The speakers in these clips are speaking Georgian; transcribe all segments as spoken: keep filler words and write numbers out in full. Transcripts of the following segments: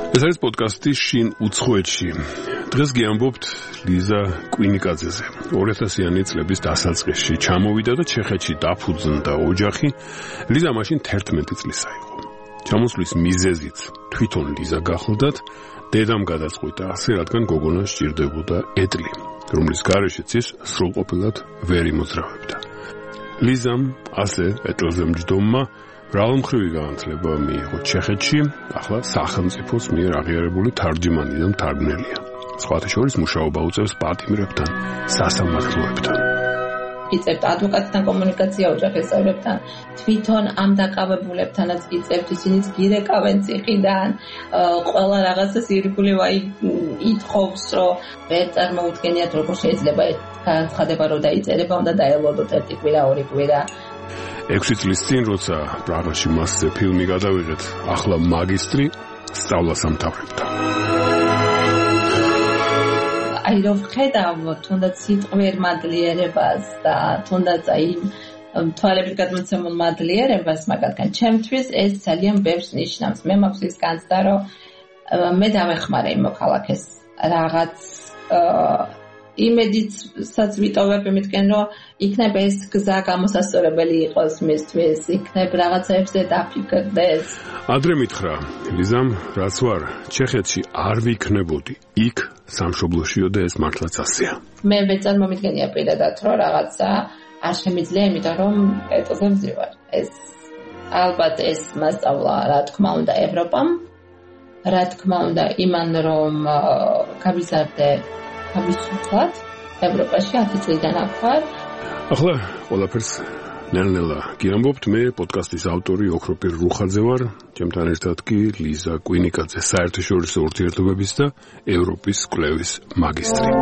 ეს არის პოდკასტი შინ უცხოეთში. დღეს გიამბობთ ლიზა კვინიკაძეზე. ორი ათასიანი წლების დასაწყისში ჩამოვიდა და ჩეხეთში დაფუძნდა ოჯახი. ლიზა მაშინ თერთმეტი წლისა იყო. ჩამოსვლის მიზეზიც თვითონ ლიზა გახლდათ, დედამ გადაწყვიტა ასე, რადგან გოგონა სჭირდებოდა ეტლი, რომლის გარეშეც ის სრულყოფილად ვერ იმოძრავებდა. ლიზამ ასე ეტლზე მჯდომმა მრავალმხრივი განათლება მიიღო ჩეხეთში, ახლა სახელმწიფოს მიერ აღიარებული თარჯიმანი და მთარგმნელია. სხვათა შორის მუშაობა უწევს პატიმრებთან, სასამართლოებთან. იწევთ ადვოკატთან კომუნიკაცია ოჯახისწორებთან, თვითონ ამ დაკავებულებთანაც იწევთ, ისინიც გირეკავენ ციხიდან, ყველა რაღაცას ირგვლივ აი ითხოვს, რომ ვერ წარმოუდგენიათ, როგორ შეიძლება განცხადება რომ დაიწერება, უნდა დაელოდოთ ერთი კვირა, ორი კვირა. ექვსი წლის წინ, როცა პრაღაში მასზე ფილმი გადავიღეთ, ახლა მაგისტრი სწავლას ამთავრებდა. აი რომ ვხედავ თუნდაც სიტყვიერ მადლიერებას და თუნდაც აი თვალებით გადმოცემულ მადლიერებას, მაგალითად ჩემთვის ეს ძალიან ბევრს ნიშნავს. მე მაქვს ის განცდა, რომ მე დავეხმარე იმ მოქალაქეს რაღაც იმედიცაც ვიტოვებ იმითკენ, რომ იქნებ ეს გზა გამოსასწორებელი იყოს მისთვის, იქნებ რაღაცებზე დაფიქრდეს. ადრე მითხრა ლიზამ, რაც ვარ ჩეხეთში არ ვიქნებოდი, იქ სამშობლოშიო და ეს მართლაც ასეა. მე ვერ წარმომიდგენია პირადად, რომ რაღაცა არ შემიძლია, იმიტომ რომ ეტლზე ვზივარ. ეს ალბათ ეს მასწავლა, რა თქმა უნდა, ევროპამ, რა თქმა უნდა, იმან რომ გავიზარდე თავისუფლად ევროპაში ათი წლიდან ახლა. ახლა ყველაფერს ნელ-ნელა გიამბობთ. მე პოდკასტის ავტორი ოქროპირ რუხაძე ვარ, ჩემთან ერთად კი ლიზა კვინიკაძე, საერთაშორისო ურთიერთობების და ევროპის კვლევის მაგისტრი.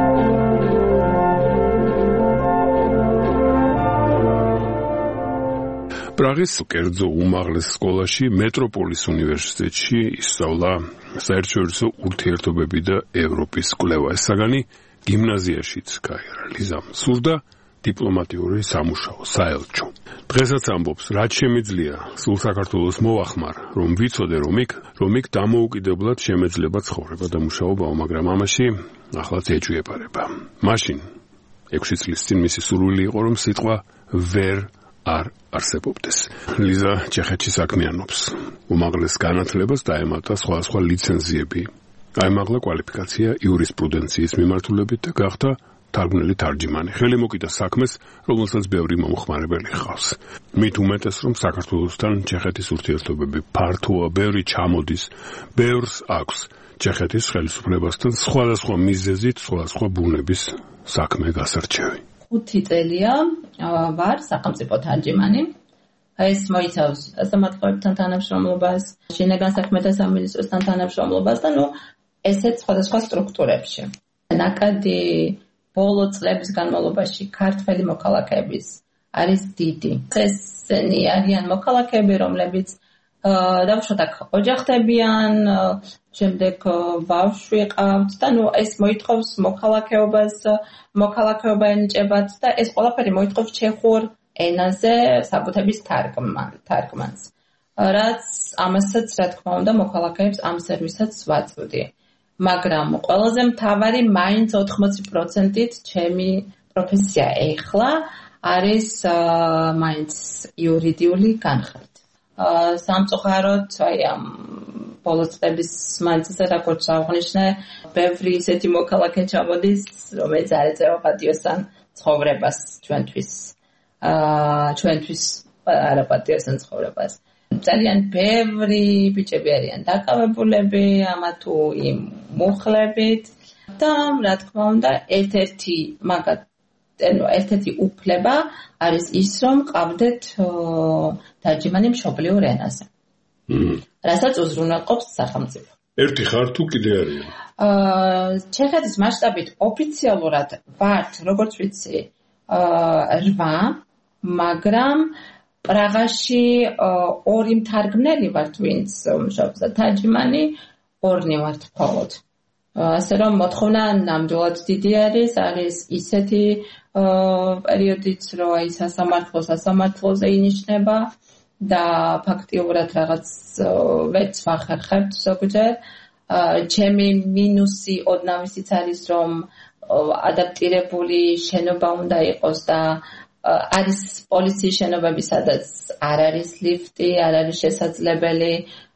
პრაღის კერძო უმაღლეს სკოლაში, მეტროპოლის უნივერსიტეტში ისწავლა საერთაშორისო ურთიერთობები და ევროპის კვლევა. ეს საგანი გიმნაზიაშიც გაიარა. ლიზამ სურდა დიპლომატიური სამუშაო, საელჩო. დღესაც ამბობს, რაც შემიძლია სულ საქართველოს მოვახმარ, რომ ვიცოდე, რომ იქ, რომ იქ დამოუკიდებლად შემეძლება ცხოვრება და მუშაობაო, მაგრამ ამაში ახლაც ეჭვიებარება. მაშინ ექვსი წლის წინ მისი სურვილი იყო, რომ სიტყვა ვერ არ არსებობდეს. ლიზა ჩეხეთში საქმიანობს. უმაღლეს განათლებას დაემატა სხვადასხვა ლიცენზიები. აიმაღლა კვალიფიკაცია იურისპრუდენციის მიმართულებით და გახდა თარგმნელი თარჯიმანი. ხელი მოკიდა საქმეს, რომელსაც ბევრი მომხმარებელი ჰყავს. მით უმეტეს, რომ საქართველოსთან ჩეხეთის ურთიერთობები ფართოა, ბევრი ჩამოდის, ბევრს აქვს ჩეხეთის ხელისუფლებასთან სხვადასხვა მიზეზით, სხვადასხვა ბუნების საქმე გასარჩევი. ხუთი წელია ვარ სახელმწიფო თარჯიმანი. ეს მოიცავს სასამართლოებთან თანამშრომლობას, შინაგან საქმეთა სამინისტროსთან თანამშრომლობას და ნუ ესეც სხვადასხვა სტრუქტურებში. ნაკადი ბოლო წლების განმავლობაში ქართველი მოქალაქეების არის დიდი. ესენი არიან მოქალაქეები, რომლებიც დავუშვათ აქ ოჯახდებიან, შემდეგ ბავშვი ყავთ და ნუ ეს მოითხოვს მოქალაქეობას, მოქალაქეობა ენიჭებათ და ეს ყველაფერი მოითხოვს ჩეხურ ენაზე საბუთების თარგმანს. რაც ამასაც, რა თქმა უნდა, მოქალაქეებს ამ სერვისაც ვაწვდი. მაგრამ ყველაზე მთავარი მაინც ოთხმოცი პროცენტით ჩემი პროფესია ეხლა არის მაინც იურიდიული განხრით. სამწუხაროდ, აი ამ ბოლო წლების მანძილზე, როგორც აღნიშნე, ბევრი ისეთი მოქალაქე ჩამოდის, რომელიც არ ეწევა პატიოსთან ცხოვრებას ჩვენთვის. აა ჩვენთვის არა პატიოსთან ცხოვრებას. ძალიან ბევრი ბიჭები არიან დაკავებულები ამა თუ იმ მუხლებით და რა თქმა უნდა, ერთ-ერთი მაგათ ანუ ერთ-ერთი უფლება არის ის, რომ ყავდეთ თარჯიმანი მშობლიურ ენაზე. რასაც უზრუნველყოფს სახელმწიფო. ერთი ხარ თუ კიდე არიან? აა ჩეხეთის მასშტაბით ოფიციალურად ვართ, როგორც ვიცი, აა რვა, მაგრამ პრაღაში ორი მთარგმნელი ვართ, ვინც მუშაობს და თარჯიმანი ორნი ვართ მხოლოდ. ასე რომ მოთხოვნა ნამდვილად დიდი არის, არის ისეთი პერიოდიც, რომ აი სასამართლო სასამართლოზე ინიშნება და ფაქტიურად რაღაც ვერც ვახერხებთ ზოგჯერ ჩემი მინუსი ოდნავისიც არის, რომ ადაპტირებული შენობა უნდა იყოს და არის პოლიციის შენობები, სადაც არ არის ლიფტი, არ არის შესაძლებელი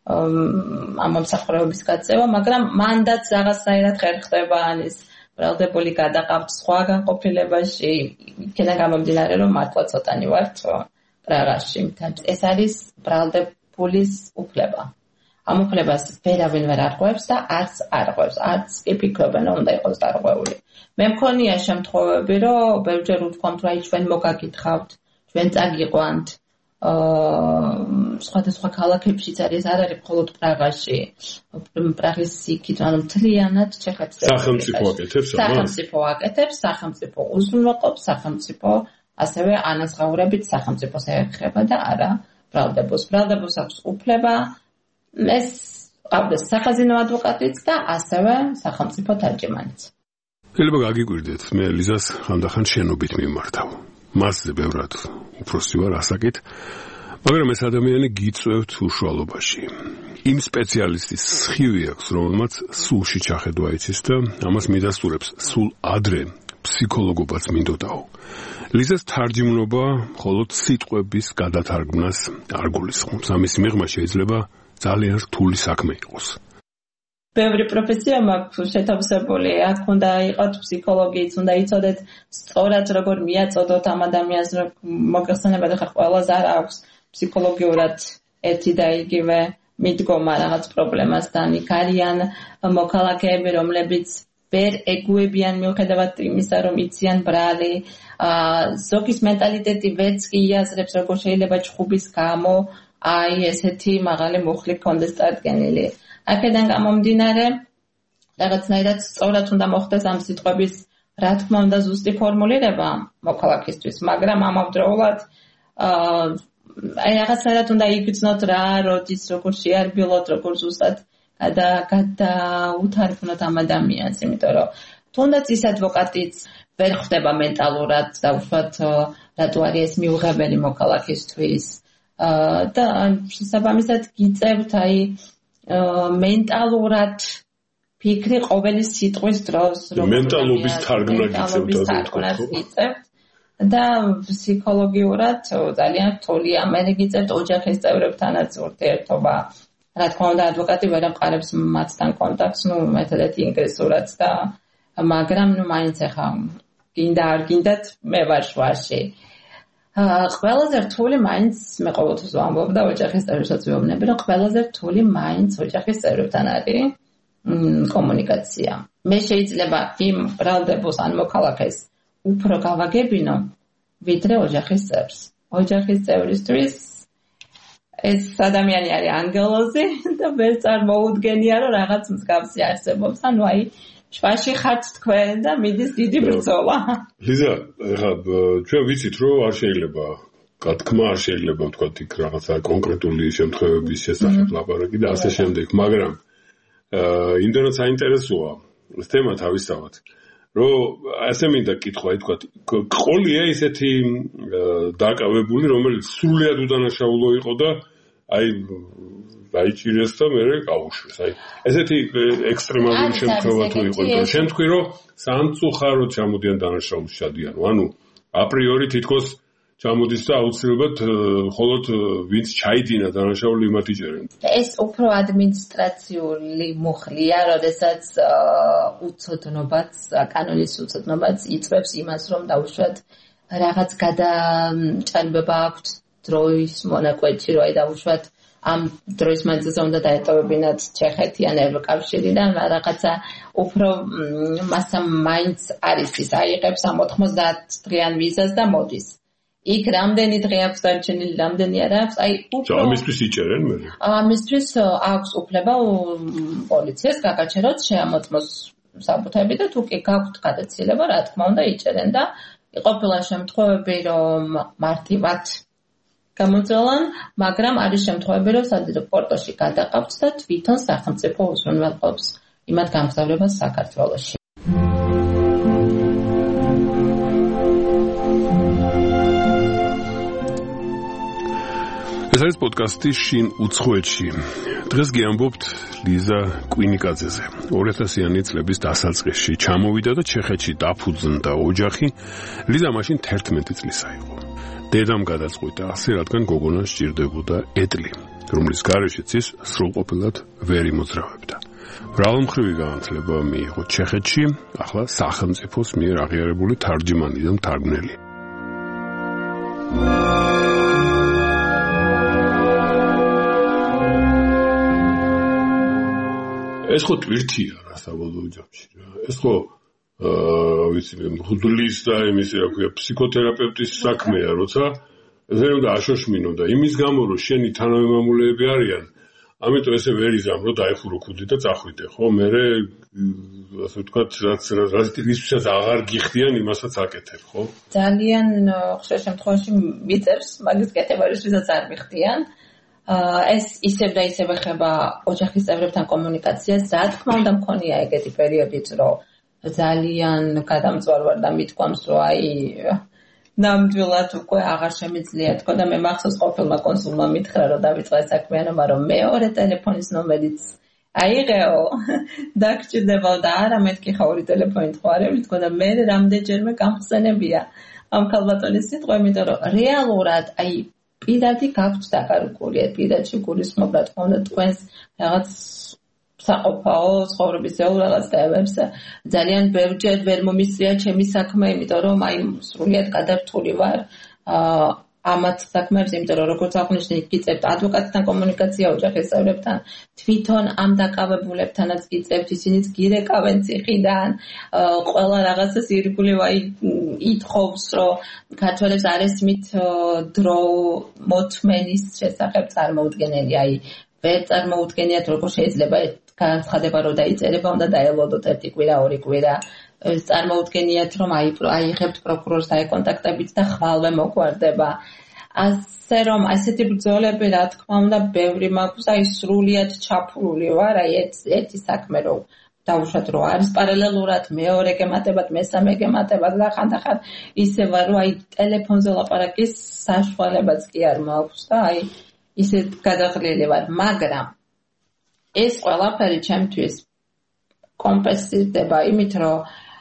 ამ მომსახურების გაწევა, მაგრამ მანდაც რაღაცნაირად ხერ ხდება ანის ბრალდებული გადაყავთ სხვა განყოფილებაში, იქიდან გამომდინარე, რომ მართლა ცოტანი ვართ პრაღაში. ეს არის ბრალდებულის უფლება. ამ უფლებას ვერავინ ვერ არღვევს და არც არღვევს, არც კი ფიქრობენ, რომ უნდა იყოს დარღვეული. მე მქონია შემთხვევები, რომ ბევრჯერ უთქვამთ, რომ აი ჩვენ მოგაკითხავთ, ჩვენ წაგიყვანთ. სხვადასხვა ქალაქებშიც არის, არ არის მხოლოდ პრაღაში. პრაღის იქით, ანუ მთლიანად ჩეხეთს სახელმწიფო აკეთებს, სახელმწიფო აკეთებს, სახელმწიფო უზრუნველყოფს, სახელმწიფო ასევე ანაზღაურებით სახელმწიფოს ეხება და არა ბრალდებულს. ბრალდებულს აქვს უფლება ეს ყავდეს სახაზინო ადვოკატიც და ასევე სახელმწიფო თარჯიმანიც. შეიძლება გაგიკვირდეთ, მე ლიზას ხანდახან შენობით მიმართავ. მასზე ბევრად უფროსი ვარ ასაკით, მაგრამ ეს ადამიანი გიწევთ უშუალობაში. იმ სპეციალისტის სხივი აქვს, რომელმაც სულში ჩახედვა იცის და ამას მიდასტურებს სულ ადრე ფსიქოლოგობაც მინდოდაო. ლიზას თარჯიმნობა მხოლოდ სიტყვების გადათარგმნას არ გულისხმობს. ამის მიღმა შეიძლება ძალიან რთული საქმე იყოს. ბევრი პროფესია მაქვს შეთავსებული, აქ უნდა იყოთ ფსიქოლოგიც, უნდა იცოდეთ სწორად როგორ მიაწოდოთ ამ ადამიანს, რომ მოგეხსენებათ, ხა ყველას არ აქვს ფსიქოლოგიურად ერთი და იგივე მიდგომა რაღაც პრობლემასთან. იქ არიან მოქალაქეები, რომლებიც ვერ ეგუებიან მიუხედავად იმისა, რომ იციან ბრალი, ზოგის მენტალიტეტი ვერც კი იაზრებს, როგორ შეიძლება ჩხუბის გამო აი ესეთი მაღალი მუხლი კონდეს წარდგენილი. აქედან გამომდინარე, რაღაცნაირად სწორად უნდა მოხდეს ამ სიტყვების, რა თქმა უნდა, ზუსტი ფორმულირება მოქალაქისთვის, მაგრამ ამავდროულად აი რაღაცნაირად უნდა იგრძნოთ რა, როდის, როგორ შეარბილოთ, როგორ ზუსტად გადაუთარგმნოთ ამ ადამიანს, იმიტომ რომ თუნდაც ის ადვოკატიც ვერ ხდება მენტალურად და უშუალოდ რატო არის ეს მიუღებელი მოქალაქისთვის და შესაბამისად გიწევთ აი მენტალურად ფიქრი ყოველი სიტყვის დროს, რომ მენტალობის თარგმნა გიწევთ და ფსიქოლოგიურად ძალიან რთულია. მე გიწევთ ოჯახის წევრებთანაც ურთიერთობა. რა თქმა უნდა, ადვოკატი ვერ ამყარებს მათთან კონტაქტს, ну, მეთოდეთ ინგლისურად და მაგრამ ну, მაინც ახლა გინდა არ გინდათ, მე ვარ შვაში. ყველაზე რთული მაინც მე ყოველთვის ვამბობ და ოჯახის წევრებსაც ვეუბნები, რომ ყველაზე რთული მაინც ოჯახის წევრებთან არის კომუნიკაცია. მე შეიძლება იმ ბრალდებულს ან მოქალაქეს უფრო გავაგებინო, ვიდრე ოჯახის წევრს. ოჯახის წევრისთვის ეს ადამიანი არის ანგელოზი და ვერ წარმოუდგენია, რომ რაღაც მსგავსი არსებობს. ანუ აი შვაში ხართ თქვენ და მიდის დიდი ბრძოლა. ლიზა, ეხლა ჩვენ ვიცით, რომ არ შეიძლება გათქმა, არ შეიძლება ვთქვა იქ რაღაცა კონკრეტული შემთხვევების შესახებ ლაპარაკი და ასე შემდეგ, მაგრამ იმდენად საინტერესოა ეს თემა თავისთავად, რომ ასე მინდა კითხვა, ითქვა, ყოლია ისეთი დაკავებული, რომელიც სრულიად უდანაშაულო იყო და აი დაიჭირეს და მე გავუშვეს. აი ესეთი ექსტრემალური შემთხვევა თუ იყო, იმიტომ შენ თქვი რომ სამწუხაროდ ჩამოდიან დანაშაულს ჩადიან. ანუ აპრიორი თითქოს ჩამოდის და აუცილებლად მხოლოდ ვინც ჩაიდინა დანაშაული იმათ იჭერენ. ეს უფრო ადმინისტრაციული მუხლია, როდესაც უცოდნობაც, კანონის უცოდნობაც იწვევს იმას, რომ დაუშვათ რაღაც გადაჭარბება აქვთ დროის მონაკვეთში, რომ აი დაუშვათ ამ დროის მანძილზე უნდა დაეტოვებინათ ჩეხეთი ან ევროკავშირიდან, რაღაცა უფრო მასა მაინც არის ის აიღებს ამ ოთხმოცდაათ დღიან ვიზას და მოდის. იქ რამდენი დღე აქვს დარჩენილი, რამდენი არ აქვს, აი უფრო ამისთვის იჭერენ მე. ამისთვის აქვს უფლება პოლიციას გაგაჩეროთ, შეამოწმოს საბუთები და თუ კი გაქვთ გადაცილება, რა თქმა უნდა იჭერენ და ყოფილა შემთხვევები, რომ მარტივად გამოძალან, მაგრამ არის შემთხვევები, რომ სადებიუტოში გადაყავთ და თვითონ სახელმწიფო უზრუნველყოფს იმათ გამგზავრებას საქართველოში. ეს არის პოდკასტი შინ უცხოეთში. დღეს გიამბობთ ლიზა კვინიკაძეზე. ორი ათასიანი წლების დასაწყისში ჩამოვიდა და ჩეხეთში დაფუძნდა ოჯახი. ლიზა მაშინ თერთმეტი წლისა იყო. დედამ გადაწყვიტა ასე, რადგან გოგონას სჭირდებოდა ეტლი, რომლის გარეშეც ის სრულყოფილად ვერ იმოძრავებდა. მრავალმხრივი განათლება მიიღო ჩეხეთში, ახლა სახელმწიფოს მიერ აღიარებული თარჯიმანი და მთარგმნელი. ეს ხო ტვირთია რა საბოლოო ჯამში რა. ეს ხო აა ვიცი მე მღვდლის და იმის რა ქვია ფსიქოთერაპევტის საქმეა, როცა ესე უნდა აშოშმინო და იმის გამო რომ შენი თანამემამულეები არიან, ამიტომ ესე ვერ იზამ რომ დაიხურო ქუდი და წახვიდე, ხო? მე ასე ვთქვათ, რაც რაც ისიც აღარ გიხდიან, იმასაც აკეთებ, ხო? ძალიან ხშირ შემთხვევაში მიწერს მაგის კეთება, რისთვისაც არ მიხდიან. ეს ისევ და ისევ ეხება ოჯახის წევრებთან კომუნიკაციას. რა თქმა უნდა მქონია ეგეთი პერიოდიც, რომ ძალიან გადამწვარ და მithქვამს, რომ აი ნამდვილად უკვე აღარ შემიძლია თქო და მე მახსოვს ყოფილმა კონსულმა მითხრა, რომ დავიწყე საქმიანობა, რომ მეორე ტელეფონის ნომერიც აიღეო და გჭირდებაო და არა მეთქი ხაური ტელეფონით ხვარები თქო და მე რამდენჯერმე გამხსენებია ამ ქალბატონის სიტყვა, იმიტომ რომ რეალურად აი პირადი გაქვთ დაკარგული, პირადში გულისხმობ რა თქმა უნდა თქვენს რაღაც საყოფაო ცხოვრებისეულ რაღაც წევებს. ძალიან ბევრჯერ ვერ მომისწრია ჩემი საქმე, იმიტომ რომ აი სრულიად გადართული ვარ ამათ საქმეებს, იმიტომ რომ როგორც აღნიშნე, გიწევთ ადვოკატთან კომუნიკაცია ოჯახის წევრებთან, თვითონ ამ დაკავებულებთანაც გიწევთ, ისინიც გირეკავენ ციხიდან, ყველა რაღაცას ირგვლივ აი ითხოვს, რომ ქართველებს არ ესმით დრო მოთმენის შესახებ წარმოუდგენელი, აი ვერ წარმოუდგენიათ, როგორ შეიძლება განცხადება რომ დაიწერება, უნდა დაელოდოთ ერთი კვირა, ორი კვირა. წარმოუდგენიათ, რომ აიღებთ პროკურორს დაეკონტაქტებით და ხვალვე მოგვარდება. ასე რომ ასეთი ბრძოლები, რა თქმა უნდა, ბევრი მაქვს, აი სრულიად ჩაფლული ვარ, აი ერთი საქმე რომ დავუშვათ, რომ არის პარალელურად, მეორე გემატებათ, მესამე გემატებათ და ხანდახან ისე ვარ, რომ აი ტელეფონზე ლაპარაკის საშუალებაც კი არ მაქვს და აი ისე გადაღლილი ვარ, მაგრამ ეს ყველაფერი ჩემთვის კომპენსირდება იმით, რომ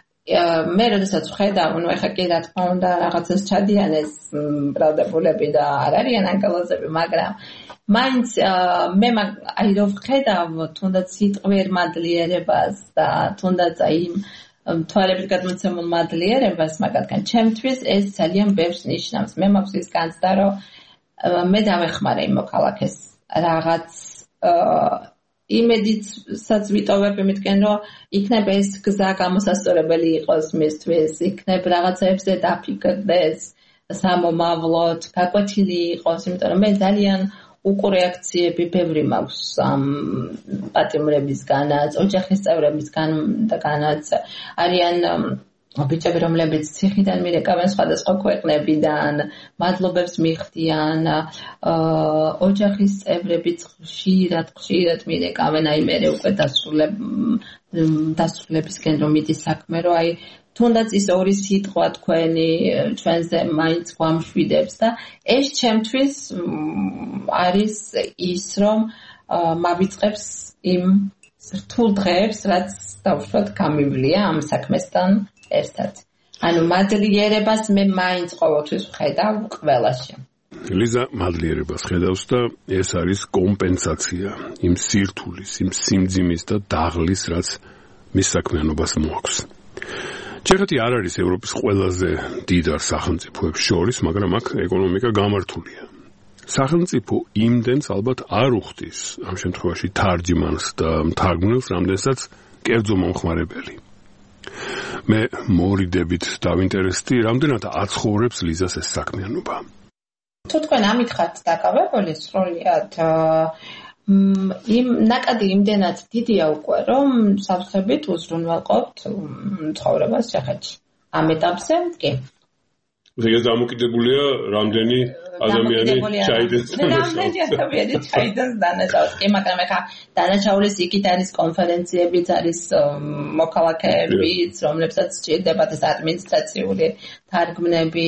მე როდესაც ვხედავ, ნუ ეხა კი რა თქმა უნდა რაღაცას ჩადიან ეს ბრალდებულები და არ არიან ანგელოზები, მაგრამ მაინც მე აი რომ ვხედავ თუნდაც სიტყვიერ მადლიერებას და თუნდაც აი თვალებით გადმოცემულ მადლიერებას, მაგალითად ჩემთვის ეს ძალიან ბევრს ნიშნავს. მე მაქვს ის განცდა, რომ მე დავეხმარე იმ მოქალაქეს რაღაც იმედიცაც ვიტოვებ იმითკენ, რომ იქნებ ეს გზა გამოსასწორებელი იყოს მისთვის, იქნებ რაღაცებზე დაფიქრდეს სამომავლოდ, გაკვეთილი იყოს, იმიტომ რომ მე ძალიან უკურეაქციები ბევრი მაქვს ამ პატიმრებისგანაც, ოჯახის წევრებისგანაც, არიან ბიჭები, რომლებიც ციხიდან მირეკავენ სხვადასხვა ქვეყნებიდან, მადლობებს მიხდიან, ოჯახის წევრებიც ხშირად, ხშირად მირეკავენ, აი მე უკვე დასრულებისკენ რომ მიდის საქმე, რომ აი თუნდაც ის ორი სიტყვა თქვენი ჩვენზე მაინც გვამშვიდებს და ეს ჩემთვის არის ის, რომ მავიწყებს იმ რთულ დღეებს, რაც დავუშვათ გამივლია ამ საქმესთან ერთად. ანუ მადლიერებას მე მაინც ყოველთვის ვხედავ ყველაში. ლიზა მადლიერებას ხედავს და ეს არის კომპენსაცია იმ სირთულის, იმ სიმძიმის და დაღლის, რაც მის საქმიანობას მოაქვს. ჩეხეთი არ არის ევროპის ყველაზე დიდ სახელმწიფოებს შორის, მაგრამ აქ ეკონომიკა გამართულია. სახელმწიფო იმდენს ალბათ არ უხდის ამ შემთხვევაში თარჯიმანს და მთარგმნელს, რამდენსაც კერძო მომხმარებელი. მე მორიდებით დავინტერესდი, რამდენად აცხოვრებს ლიზას ეს საქმიანობა. თუ თქვენ ამით ხართ დაკავებული სრულიად, იმ ნაკადი იმდენად დიდია უკვე, რომ სავსებით უზრუნველყოფთ ცხოვრებას ჩეხეთში. ამ ეტაპზე კი. ეს დამოკიდებულია რამდენი ადამიანი ჩაიდეს დანაშაულს. რამდენი ადამიანი ჩაიდეს დანაშაულს. კი, მაგრამ ეხა დანაშაულის იქით არის კონფერენციებიც, არის მოქალაქეებიც, რომლებსაც სჭირდებათ ეს ადმინისტრაციული თარგმნები.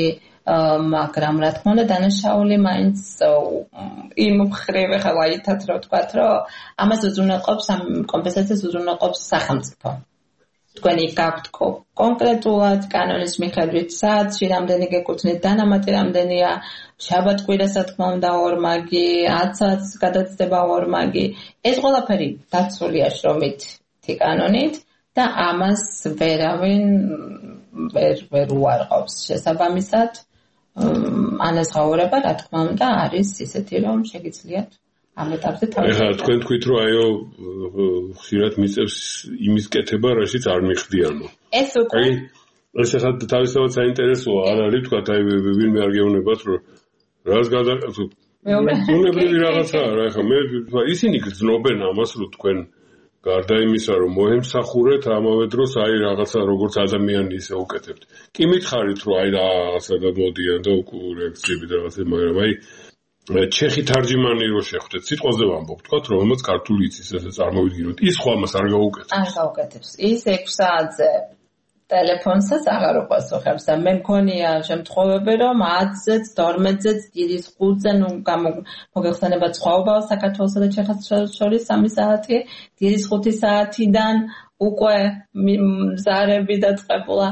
მაგრამ რა თქმა უნდა დანაშაული მაინც იმ მხრივ ახლა ითათ რა ვთქვათ, რომ ამას უზრუნველყოფს ამ კომპენსაციას უზრუნველყოფს სახელმწიფო. თქვენი გაქვთ კონკრეტულად კანონის მიხედვით საათში რამდენი გეკუთვნით, დანამატი რამდენია, შაბათ-კვირას რა თქმა უნდა ორმაგი, ათ საათის გადაცდება ორმაგი. ეს ყველაფერი დაცულია შრომით კანონით და ამას ვერავინ ვერ ვერ უარყოფს. შესაბამისად, ანაზღაურება რა თქმა უნდა არის ისეთი, რომ შეგიძლიათ ამ ეტაპზე თავი. ეხლა თქვენ თქვით, რომ აიო ხშირად მიწევს იმის კეთება, რაშიც არ მიხდიანო. ეს უკვე აი, ეს ახლა თავისთავად საინტერესოა, არ არის თქვათ, აი ვინმე არ გეუბნებათ, რომ რას გადააკეთო. მეუბნებრივი რაღაცაა რა, ეხლა მე ისინი გრძნობენ ამას, რომ თქვენ გარდა იმისა, რომ მოემსახურეთ, ამავე დროს აი რაღაცა როგორც ადამიანი ისე უკეთებთ. კი მითხარით, რომ აი რაღაცა გამოდიან და რეაქციები და რაღაცა, მაგრამ აი ჩეხი თარჯიმანი რო შეხვდეთ, სიტყვაზე ვამბობ, თქვათ, რომელმაც ქართული იცის, ესე წარმოვიდგინოთ. ის ხო ამას არ გაუკეთებს. არ გაუკეთებს. ის ექვს საათზე ტელეფონსაც აღარ უპასუხებს და მე მქონია შემთხვევები, რომ ათზეც, თორმეტზეც, დიდის ხუთზე, ნუ მოგეხსენება სხვაობაა საქართველოსა და ჩეხეთს შორის სამი საათი, დიდის ხუთი საათიდან უკვე მზარები დაწყებულა.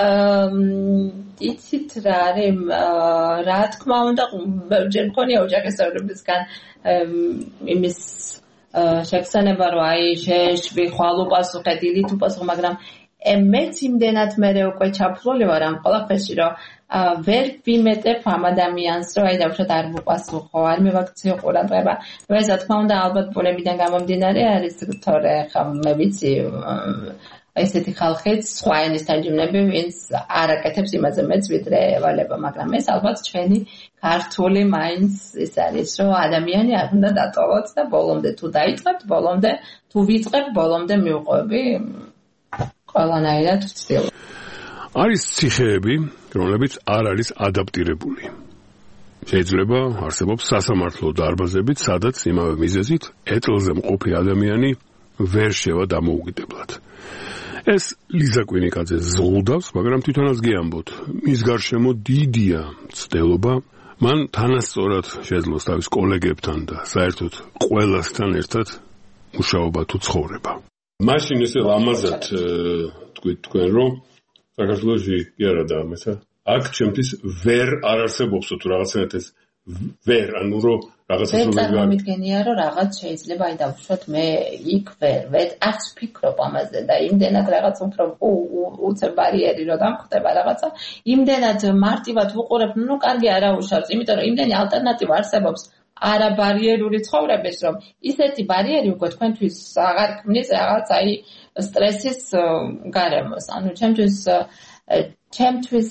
იცით რა არის, რა თქმა უნდა, ბევრჯერ მქონია ოჯახისებრებისგან იმის შეგრძნება, რომ აი შეშვი, ხვალ უპასუხე, დილით უპასუხე, მაგრამ მეც იმდენად მერე უკვე ჩაფლული ვარ ამ ყველაფერში, რომ ვერ ვიმეტებ ამ ადამიანს, რომ აი დავუშვათ არ მუპასუხო, არ მივაქციო ყურადღება. ეს რა თქმა უნდა ალბათ ბუნებიდან გამომდინარე არის, თორე ხა მე ვიცი ესეთი ხალხიც სხვა ენის თარჯიმნები, ვინც არ აკეთებს იმაზე მეც ვიდრე ევალება, მაგრამ ეს ალბათ ჩვენი ქართული მაინც ის არის, რომ ადამიანი არ უნდა დატოვოთ და ბოლომდე თუ დაიწყებთ, ბოლომდე თუ ვიწყებ, ბოლომდე მივყვები ყველანაირად ვცდილობ. არის ციხეები, რომლებიც არ არის ადაპტირებული. შეიძლება არსებობს სასამართლო დარბაზებიც, სადაც იმავე მიზეზით ეტლზე მყოფი ადამიანი ვერ შევა დამოუკიდებლად. ეს ლიზა კვინიკაძე ზღუდავს, მაგრამ თვითონაც გიამბოთ, მის გარშემო დიდია მცდელობა, მან თანასწორად შეძლოს თავის კოლეგებთან და საერთოდ ყველასთან ერთად მუშაობა თუ ცხოვრება. მაშინ ესე ლამაზად თქვით თქვენ, რომ საქართველოში კი არა და ამისა, აქ ჩემთვის ვერ არ არსებობსო თუ რაღაცნაირად ეს ვერ, ანუ რომ რაღაცა ვერ წარმომიდგენია, რომ რაღაც შეიძლება აი დავუშვათ მე იქ ვერ, ვერ არც ვფიქრობ ამაზე და იმდენად რაღაც უფრო უცებ ბარიერი რომ დამხდება რაღაცა, იმდენად მარტივად ვუყურებ, ნუ კარგი არა უშავს, იმიტომ რომ იმდენი ალტერნატივა არსებობს არაბარიერული ცხოვრების, რომ ისეთი ბარიერი უკვე თქვენთვის აღარ ქმნის რაღაც აი სტრესის გარემოს. ანუ ჩემთვის ჩემთვის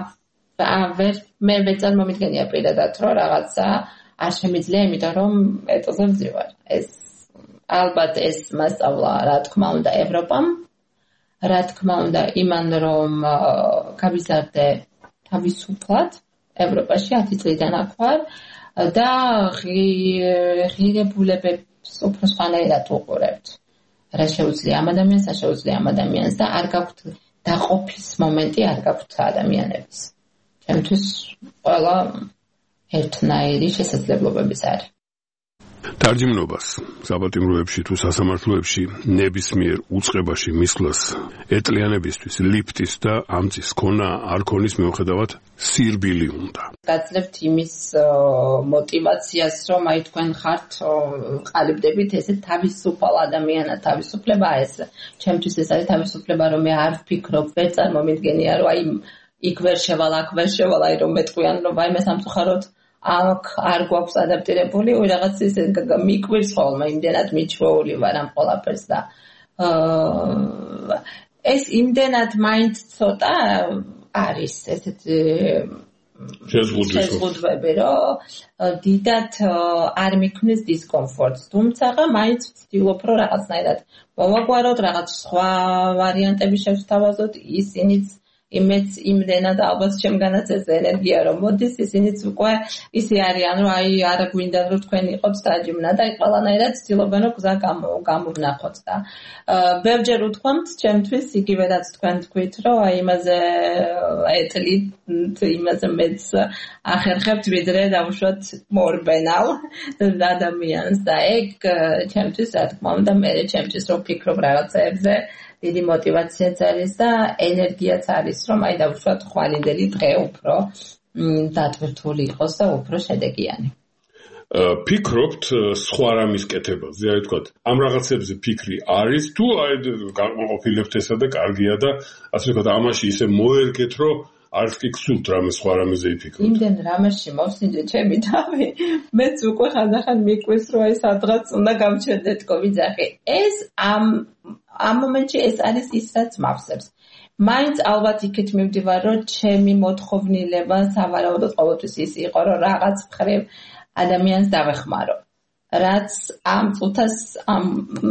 ვერ მე ვერ წარმომიდგენია პირადად, რომ რაღაცა არ შემიძლია, იმიტომ რომ ეტოზე ვზივარ. ეს ალბათ ეს მასწავლა, რა თქმა უნდა, ევროპამ, რა თქმა უნდა, იმან რომ გავიზარდე თავისუფლად ევროპაში ათი წლიდან აქ ვარ და ღირებულებებს უფრო სხვანაირად უყურებთ. რა შეუძლია ამ ადამიანს, რა შეუძლია ამ ადამიანს და არ გაქვთ დაყოფის მომენტი, არ გაქვთ ადამიანების. ჩემთვის ყველა ერთნაირი შესაძლებლობების არის. თარჯიმნობას საპატიმროებში თუ სასამართლოებში ნებისმიერ უწყებაში მისვლას ეტლიანებისთვის ლიფტის და ამწის ქონა არ ქონის მიუხედავად სირბილი უნდა. გაძლევთ იმის мотиваციას, რომ აი თქვენ ხართ ყალიბდებით ესე თავისუფალ ადამიანად, თავისუფლება ეს ჩემთვის ეს არის თავისუფლება, რომ მე არ ვფიქრობ, ვერ წარმომიდგენია, რომ აი იქ ვერ შევალ, აქ ვერ შევალ, აი რომ მეტყვიან, რომ აი მე სამწუხაროდ აქ არ გვაქვს ადაპტირებული, ой რაღაც ისე მიკვირს ხოლმე, იმდენად მიჩვეული ვარ ამ ყველაფერს და ეს იმდენად მაინც ცოტა არის ესეთი შეზღუდვები, რომ დიდად არ მიქმნის დისკომფორტს, თუმცა მაინც ვცდილობ, რომ რაღაცნაირად მოვაგვაროთ, რაღაც სხვა ვარიანტები შევსთავაზოთ, ისინიც იმეც იმდენად ალბათ ჩემგანაც ეს ენერგია რომ მოდის, ისინიც უკვე ისე არიან, რომ აი არ გვინდა რომ თქვენ იყოთ დაჯიმნა და ყველანაირად ცდილობენ რომ გზა გამოვნახოთ და ბევრჯერ უთქვამთ ჩემთვის იგივედაც თქვენ თქვით, რომ აი იმაზე ეთლით იმაზე მეც ახერხებთ ვიდრე დავუშვათ მორბენალ ადამიანს და ეგ ჩემთვის რა თქმა უნდა მე ჩემთვის რომ ვფიქრობ რაღაცეებზე დიდი мотиваციაც არის და ენერგიაც არის რომ აი დავუშვათ ხვალინდელი დღე უფრო დატვირთული იყოს და უფრო შედეგიანი. ფიქრობთ სხვა რამის კეთებაზე, აი თქვათ, ამ რაღაცებზე ფიქრი არის თუ აი განყოფილებთ ესა და კარგია და ასე ვთქვათ, ამაში ისე მოერგეთ, რომ არც კი გსურთ რამე სხვა რამეზე იფიქროთ. იმდენ რამეში მოვსინჯე ჩემი თავი, მეც უკვე ხანდახან მიკვის, რომ აი სადღაც უნდა გავჩერდეთკო ვიძახი. ეს ამ ამ მომენტში ეს არის ისაც მავსებს. მაინც ალბათ იქით მივდივარ, რომ ჩემი მოთხოვნილება სავარაუდოდ ყოველთვის ის იყო, რომ რაღაც მხრივ ადამიანს დავეხმარო. რაც ამ წუთას ამ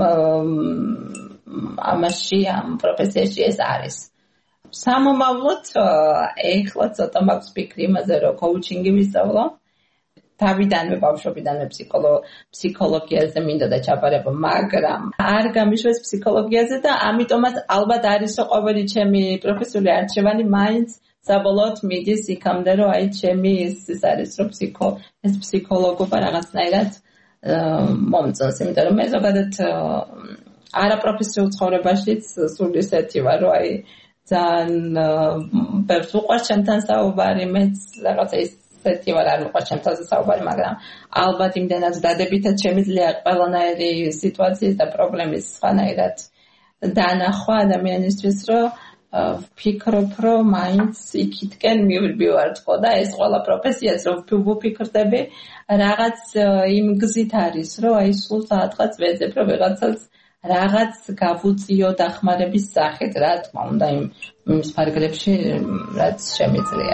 ამაში ამ პროფესიაში ეს არის. სამომავლოდ ეხლა ცოტა მაქვს ფიქრი იმაზე, რომ კოუჩინგი ვისწავლო. თავიდანვე ბავშვობიდანვე ფსიქოლოგიაზე მინდოდა ჩაბარება, მაგრამ არ გამიშვეს ფსიქოლოგიაზე და ამიტომაც ალბათ არის რომ ყოველი ჩემი პროფესიული არჩევანი მაინც საბოლოოდ მიდის იქამდე, რომ აი ჩემი ის არის რომ ფსიქო ეს ფსიქოლოგობა რაღაცნაირად მომწონს, იმიტომ რომ მე ზოგადად არაპროფესიულ ცხოვრებაშიც სულ ისეთი ვარ, რომ აი ძალიან ბევრს უყვარს ჩემთან საუბარი, მეც რაღაცა ის ესეთი ვარ, არ მიყვარს ჩემთან საუბარი, მაგრამ ალბათ იმდენად დადებითად შემიძლია ყველანაირი სიტუაციის და პრობლემის სხვანაირად დანახვა ადამიანისთვის, რომ ვფიქრობ, რომ მაინც იქითკენ მივდივართ და ეს ყველა პროფესიაც რომ ვფიქრდები, რაღაც იმ გზით არის, რომ აი სულ საათღაც ვეძებ, რომ ვიღაცას რაღაც გავუწიო დახმარების სახით, რა თქმა უნდა იმ იმ სფარგლებში, რაც შემიძლია.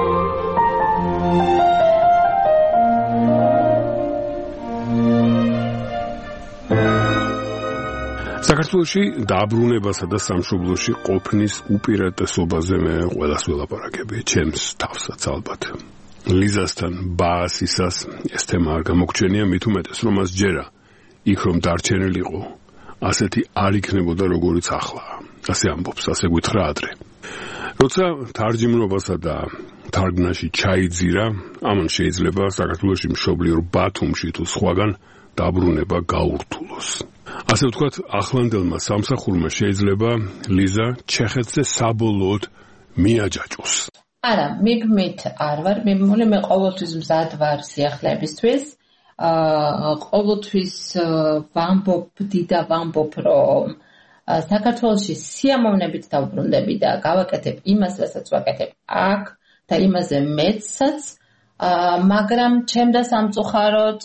საქართველოში დაბრუნებასა და სამშობლოში ყოფნის უპირატესობაზე მე ყველას ველაპარაკები, ჩემს თავსაც ალბათ. ლიზასთან ბაასისას ეს თემა არ გამოგჩენია, მით უმეტეს რომ მას ჯერა იქ რომ დარჩენილიყო, ასეთი არ იქნებოდა როგორიც ახლა. ასე ამბობს, ასე გითხრა ადრე. როცა თარჯიმნობასა და თარგმნაში ჩაიძირა, ამან შეიძლება საქართველოში მშობლიურ ბათუმში თუ სხვაგან დაბრუნება გაურთულოს. ასე ვთქვათ, ახლანდელმა სამსახურმა შეიძლება ლიზა ჩეხეთზე საბოლოოდ მიაჯაჭოს. არა, მიგმით არ ვარ, მიმული მე ყოველთვის მზად ვარ სიახლეებისთვის. აა ყოველთვის ვამბობდი და ვამბობ, რომ საქართველოში სიამოვნებით დავბრუნდები და გავაკეთებ იმას, რასაც ვაკეთებ აქ და იმაზე მეცაც, მაგრამ ჩემდა სამწუხაროდ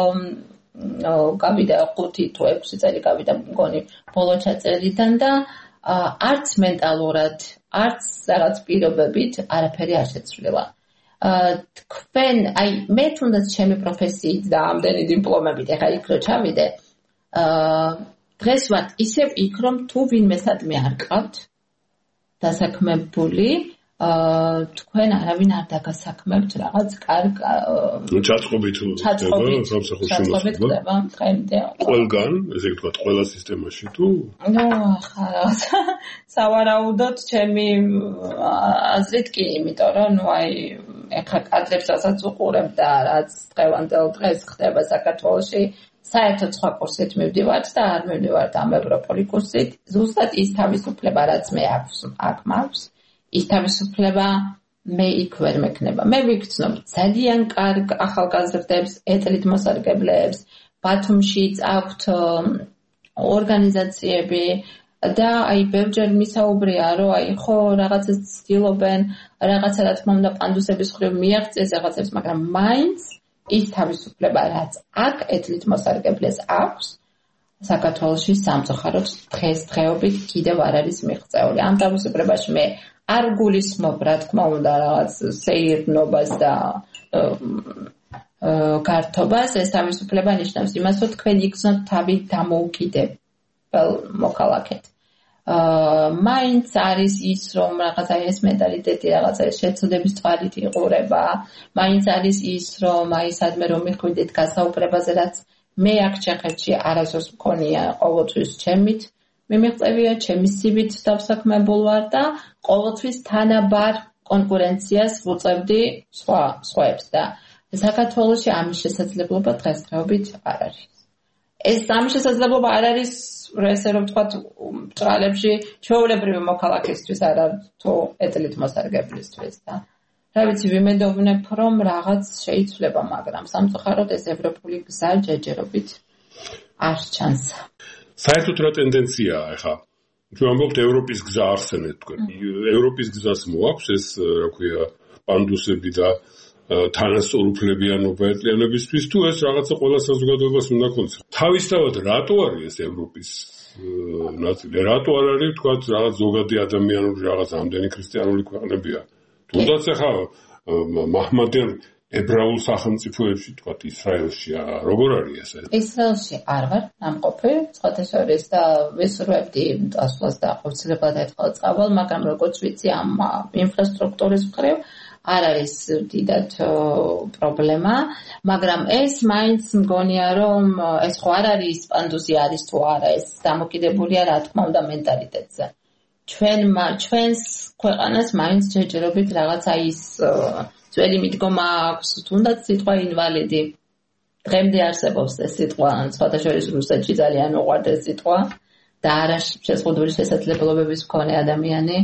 გავიდა ხუთი თუ ექვსი წელი გავიდა მგონი ბოლო ჩაწერიდან და არც მენტალურად, არც რაღაც პირობებით არაფერი არ შეცვლილა. თქვენ, აი მე თუნდაც ჩემი პროფესიით და ამდენი დიპლომებით ეხლა იქ რო ჩავიდე, დღეს ვარ ისევ იქ რომ თუ ვინმესადმე არ ყავთ დასაქმებული, თქვენ არავინ არ დაგასაქმებთ რაღაც კარგ ჩაწყობით ჩაწყობით ხდება დღემდე ყველგან, ესე ვთქვათ, ყველა სისტემაში თუ ნუ ახლა რაღაცა სავარაუდოდ ჩემი აზრით კი, იმიტომ რომ ნუ აი ეხლა კადრებსაც უყურებ და რაც დღევანდელ დღეს ხდება საქართველოში, საერთოდ სხვა კურსით მივდივართ და არ მივდივართ ამ ევროპული კურსით, ზუსტად ის თავისუფლება რაც მე აქვს აქ მაქვს, ის თავისუფლება მე იქ ვერ მექნება. მე ვიქცნობ ძალიან კარგ ახალგაზრდებს, ეტლით მოსარგებლეებს, ბათუმშიც აქვთ ორგანიზაციები და აი ბევრჯერ მისაუბრია, რომ აი ხო რაღაცას ცდილობენ, რაღაცა რა თქმა უნდა პანდუსების ხრივ მიაღწიეს რაღაცებს, მაგრამ მაინც ის თავისუფლება რაც აქ ეტლით მოსარგებლეს აქვს, საქართველოში სამწუხაროდ დღესდღეობით კიდევ არ არის მიღწეული. ამ თავისუფლებაში მე არ გულისხმობ, რა თქმა უნდა, რაღაც სეირნობას და გართობას. ეს თავისუფლება ნიშნავს იმას, რომ თქვენ იგრძნობთ თავი დამოუკიდებელ მოქალაქედ. მაინც არის ის, რომ რაღაცა ეს მენტალიტეტი, რაღაცა ეს შეცოდების თვალით იყურება, მაინც არის ის, რომ აი სადმე რომ მიხვიდეთ გასაუბრებაზე, რაც მე აქ ჩეხეთში არასდროს მქონია ყოველთვის ჩემით, მიმიღწევია ჩემი სივით დავსაქმებულ ვარ და ყოველთვის თანაბარ კონკურენციას ვუწევდი სხვა სხვაებს და საქართველოში ამის შესაძლებლობა დღესდღეობით არ არის. ეს ამის შესაძლებლობა არ არის, ესე რომ ვთქვათ, მწვალებში ჩვეულებრივი მოქალაქისთვის არა თუ ეტლით მოსარგებლისთვის და რა ვიცი, ვიმედოვნებ, რომ რაღაც შეიცვლება, მაგრამ სამწუხაროდ ეს ევროპული გზა ჯერჯერობით არ ჩანს. საერთოდ რა ტენდენციაა ახლა? ჩვენ ამბობთ ევროპის გზა ახსენეთ თქვენ. ევროპის გზას მოაქვს ეს, რა ქვია, პანდუსები და თანასწორუფლებიანობა ერთიანობისთვის თუ ეს რაღაცა ყველა საზოგადოებას უნდა კონცე. თავისთავად რატო არის ეს ევროპის ნაწილი? რატო არ არის თქვათ რაღაც ზოგადი ადამიანური რაღაც ამდენი ქრისტიანული ქვეყნებია? თუნდაც ახლა მაჰმადიან ებრაულ სახელმწიფოებში თქვათ ისრაელში როგორ არის ეს? ისრაელში არ ვარ ნამყოფი, სხვათა შორის და ვისურვებდი დასვლას და ხორცლებად ერთხელ წავალ, მაგრამ როგორც ვიცი ამ ინფრასტრუქტურის მხრივ არ არის დიდად პრობლემა, მაგრამ ეს მაინც მგონია, რომ ეს ხო არ არის პანდუსი არის თუ არა, ეს დამოკიდებულია რა თქმა უნდა მენტალიტეტზე. ჩვენ ჩვენს ქვეყანას მაინც ჯერჯერობით რაღაცა ის ძველი მიდგომა აქვს, თუნდაც სიტყვა ინვალიდი. დღემდე არსებობს ეს სიტყვა, სხვათა შორის რუსეთში ძალიან უყვარდა ეს სიტყვა და არა შეზღუდული შესაძლებლობების მქონე ადამიანი.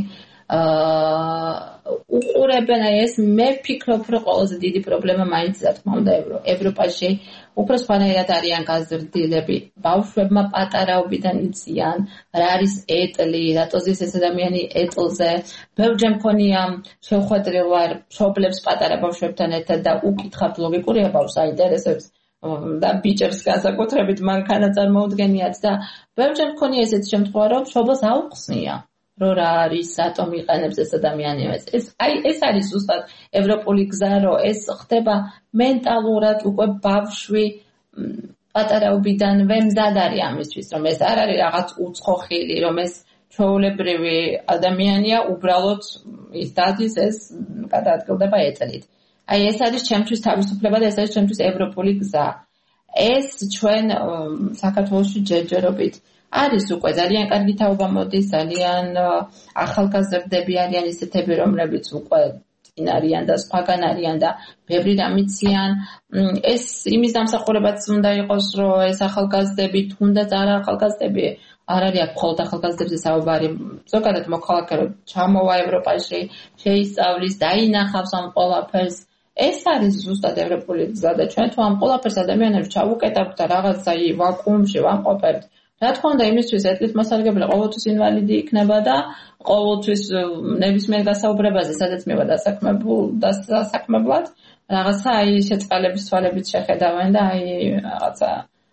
უყურებენ აი ეს მე ვფიქრობ, რომ ყველაზე დიდი პრობლემა მაინც რა თქმა უნდა ევროპაში უფრო სხვანაირად არიან გაზრდილები. ბავშვებმა პატარაობიდან იციან რა არის ეტლი, რატო ზის ეს ადამიანი ეტლზე. ბევრჯერ მქონია შევხვედრილ ვარ მშობლებს პატარა ბავშვებთან ერთად და უკითხავთ ლოგიკურია ბავშვს აინტერესებს და ბიჭებს განსაკუთრებით მანქანა წარმოუდგენიათ და ბევრჯერ მქონია ესეთი შემთხვევა, რომ მშობელს აუხსნია. რო რა არის, რატომ იყენებს ეს ადამიანი ეს. ეს აი ეს არის ზუსტად ევროპული გზა, რომ ეს ხდება მენტალურად უკვე ბავშვი პატარაობიდანვე მზად არის ამისთვის, რომ ეს არ არის რაღაც უცხო ხილი, რომ ეს ჩვეულებრივი ადამიანია, უბრალოდ ის დადის ეს გადაადგილდება ეტლით. აი ეს არის ჩემთვის თავისუფლება და ეს არის ჩემთვის ევროპული გზა. ეს ჩვენ საქართველოში ჯერჯერობით არის უკვე ძალიან კარგი თაობა მოდის, ძალიან ახალგაზრდები არიან ისეთები, რომლებიც უკვე წინ არიან და სხვაგან არიან და ბევრი რამ იციან. ეს იმის დამსახურებაც უნდა იყოს, რომ ეს ახალგაზრდები, თუნდაც არა ახალგაზრდები, არ არის აქ მხოლოდ ახალგაზრდებზე საუბარი, ზოგადად მოქალაქე რომ ჩამოვა ევროპაში, შეისწავლის, დაინახავს ამ ყველაფერს. ეს არის ზუსტად ევროპული გზა და ჩვენ თუ ამ ყველაფერს ადამიანებს ჩავუკეტავთ და რაღაცა ვაკუუმში ვამყოფებთ, რა თქმა უნდა, იმისთვის ეტლით მოსარგებლე ყოველთვის ინვალიდი იქნება და ყოველთვის ნებისმიერ გასაუბრებაზე, სადაც მივა დასაქმებლად, რაღაცა აი შეწყალების თვალებით შეხედავენ და აი რაღაცა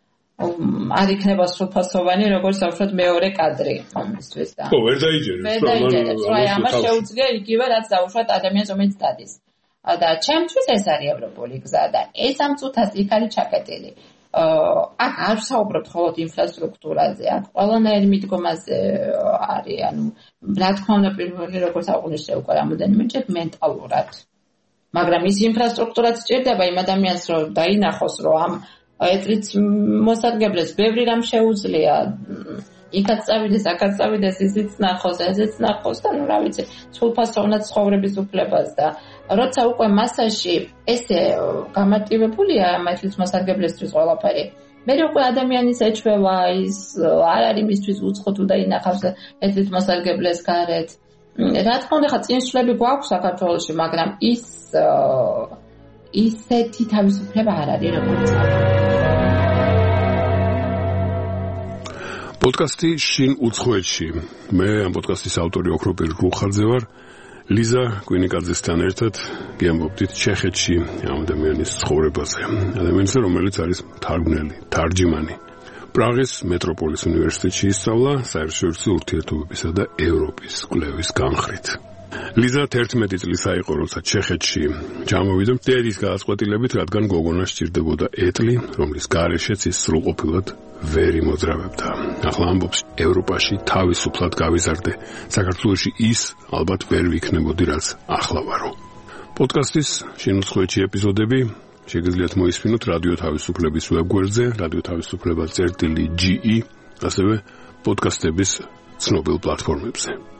არ იქნება სრულფასოვანი, როგორც საერთოდ მეორე კადრი ამისთვის და. ხო, ვერ დაიჯერებს. ვერ დაიჯერებს, აი ამას შეუძლია იგივე, რაც დაუშვათ ადამიანს, რომელიც დადის. და ჩემთვის ეს არის ევროპული გზა და ეს ამ წუთას იქ არის ჩაკეტილი. აქ არ ვსაუბრობთ მხოლოდ ინფრასტრუქტურაზე, აქ ყველანაირ მიდგომაზე არის, ანუ რა თქმა უნდა პირველი როგორც აღვნიშნე უკვე რამოდენიმეჯერ მენტალურად. მაგრამ ის ინფრასტრუქტურაც სჭირდება იმ ადამიანს, რომ დაინახოს, რომ ამ ეტლით მოსარგებლეს ბევრი რამ შეუძლია. იქაც წავიდეს, აქაც წავიდეს, ისიც ნახოს, ესეც ნახოს და ნუ რა ვიცი, სრულფასოვნად ცხოვრების უფლებას და როცა უკვე მასაში ესე გამარტივებულია ამ ეტლით მოსარგებლესთვის ყველაფერი, მე უკვე ადამიანის ეჩვევა ის არ არის მისთვის უცხო თუ დაინახავს ეტლით მოსარგებლეს გარეთ. რა თქმა უნდა, ხა წინსვლები გვაქვს საქართველოში, მაგრამ ის ისეთი თავისუფლება არ არის როგორც პოდკასტი შინ უცხოეთში. მე ამ პოდკასტის ავტორი ოქროპირ რუხაძე ვარ. ლიზა კვინიკაძესთან ერთად გიამბობდით ჩეხეთში ამ ადამიანის ცხოვრებაზე. ადამიანის, რომელიც არის თარგმნელი, თარჯიმანი. პრაღის მეტროპოლის უნივერსიტეტში ისწავლა საერთაშორისო ურთიერთობებისა და ევროპის კვლევის განხრით. ლიზა თერთმეტი წლის აიყო, როცა ჩეხეთში ჩამოვიდა დედის გადაწყვეტილებით, რადგან გოგონას სჭირდებოდა ეტლი, რომლის გარეშეც ის სრულყოფილად ვერ იმოძრავებდა. ახლა ამბობს, ევროპაში თავისუფლად გავიზარდე. საქართველოში ის ალბათ ვერ ვიქნებოდი, რაც ახლა ვარო. პოდკასტის შემოწყვეტი ეპიზოდები შეგიძლიათ მოისმინოთ რადიო თავისუფლების ვებგვერდზე, რადიო თავისუფლება წერტილი ჯი ი, ასევე პოდკასტების ცნობილ პლატფორმებზე.